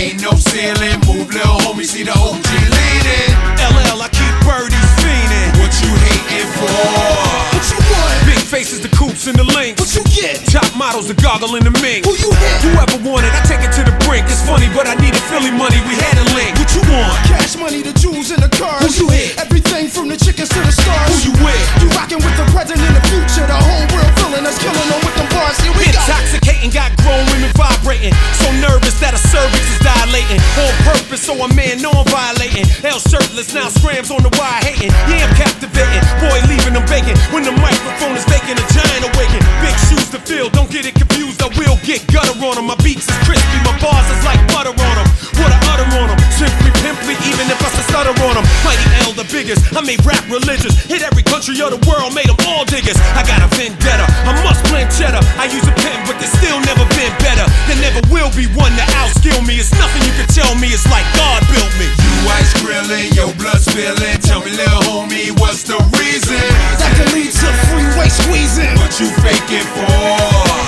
ain't no ceiling. Move, little homie, see the OG leaning. LL, I keep birdies fiending. What you hating for? What you want? Big faces, the coops and the links. What you get? Top models, the goggle and the mink. Who you hit? Whoever wanted, I take it to the brink. It's funny, but I needed Philly money, we had a link. What you want? Cash money, the jewels and the cars. Who you hit? Everything from the chickens to the stars. Who you with? You rockin' with the present and the future. The whole world feeling us, killing them with them bars. Here we go. Intoxicating, got grown women vibrating. So nervous that a cervix is dilating. On purpose, so a man know I'm violating. L shirtless, now scrams on the wire hating. Yeah, I'm captivating. Boy, leaving them vacant. When the microphone is vacant, a giant awaken. Big shoes to fill, don't get it confused. I will get gutter on them. My beats is crispy, my bars is like butter on them. What I utter on them, simply pimply, even if I stutter on them. Mighty L, the biggest. I made rap religious. Hit every country of the world, made them all diggers. I got a vendetta, I must blend cheddar. I use a pen, but there's still never been better. There never will be one to outskill me. It's nothing you can tell me, it's like God built me. You ice grilling, your blood spilling. Tell me, little homie, what's the reason? That can lead to freeway squeezing. What you faking for?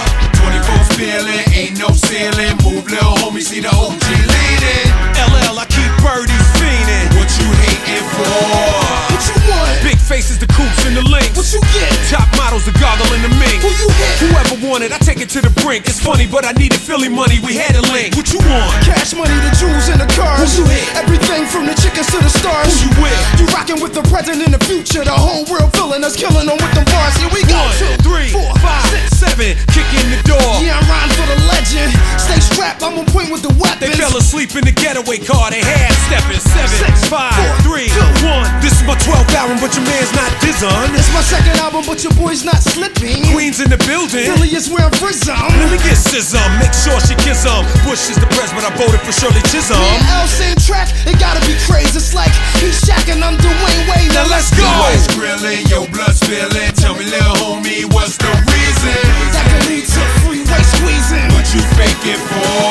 24 spilling, ain't no ceiling. Move, little homie, see the OG leading. LL, I keep birdies fiending. What you hating for? What you want? Big faces, the coops and the links. What you get? Top models, the goggle and the mink. Who you hit? Whoever wanted, I take it to the brink. It's funny, but I needed Philly money, we had a link. What you want? Cash money, the jewels and the cars. Who you hit? Everything from the chickens to the stars. Who you with? You rockin' with the present and the future. The whole world feeling us, killing them with them bars. Here we go. 1, 3, 4, 5, 6, 7. Kick in the door. Yeah, I'm riding for the legend. Stay strapped, I'm on point with the They weapons. fell asleep in the getaway car, they had stepping. 7, 6, 5, 3, 1. This is my 12th album, but your man's not dizzon. It's my second album, but your boy's not slipping. Queens in the building. Philly is where I'm frizzum. Let me get Sizzum, make sure she kiss 'em. Bush is the pres, but I voted for Shirley Chisholm. L same track, it gotta be crazy. It's like he's shacking, I'm Dwayne Wade. Now let's go. You ice grilling, your blood spilling. Tell me, little homie, what's the reason? That can lead to freeway squeezing. What you faking for?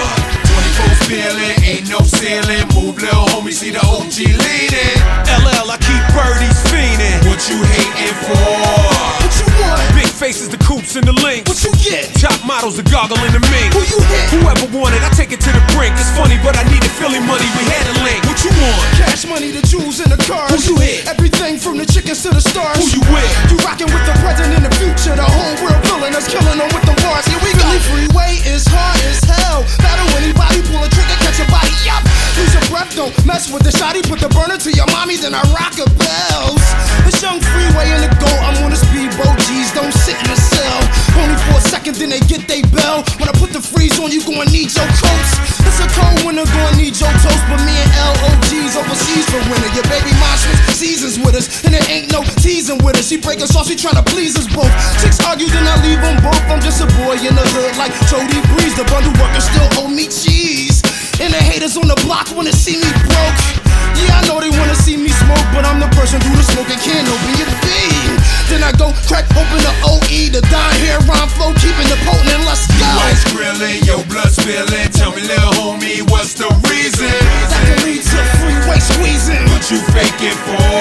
24 spilling, ain't no ceiling. Move, little homie, see the OG leading. LL, I keep birdies fiending. What you hating for? What you want? Big faces, the coops and the links. What you get? Top models, the goggle and the mink. Who you hit? Whoever wanted, I take it to the brink. It's funny, but I needed Philly money, we had a link. What you want? Cash money, the jewels and the cars. Who you hit? Everything from the chickens to the stars. Who you with? You rockin' with the present and the future. The whole world feeling us, killing them with them bars. Here we go. Philly freeway is hard as hell. Battle anybody, pull a trigger, catch a body. Yup. Lose your breath, don't mess with the shotty. Put the burner to your mommy, then I rock a bells. It's young freeway in the go. I'm on a speedboat. G's don't sit in a cell. Only for a second, then they get they bell. When I put the freeze on, you gon' need your coats. It's a cold winter, gon' need your toast. But me and LOG's overseas for winter. Your baby mom switch seasons with us, and there ain't no teasing with us. She break us off, she tryna please us both. Chicks argue, then I leave them both. I'm just a boy in the hood like Jody Breeze. The bundle workers still owe me cheese. And the haters on the block wanna see me broke. Yeah, I know they wanna see me smoke, but I'm the person through the smoke and can't open your feed. Then I go crack open the OE, the Don hair rhyme flow, keeping the potent and let's go. You ice grilling, your blood spilling. Tell me, little homie, what's the reason? That can lead to freeway squeezing. What you faking for?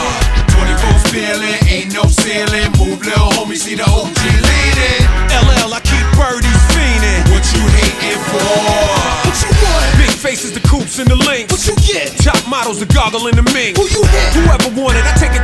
24 spilling, ain't no ceiling. Move, little homie, see the OG leading. LL, I keep birdies fiending. What you hating for? What you want? Big faces, the coops and the links. What you get? Top models, the goggle and the mink. Who you hit? Whoever wanted, I take it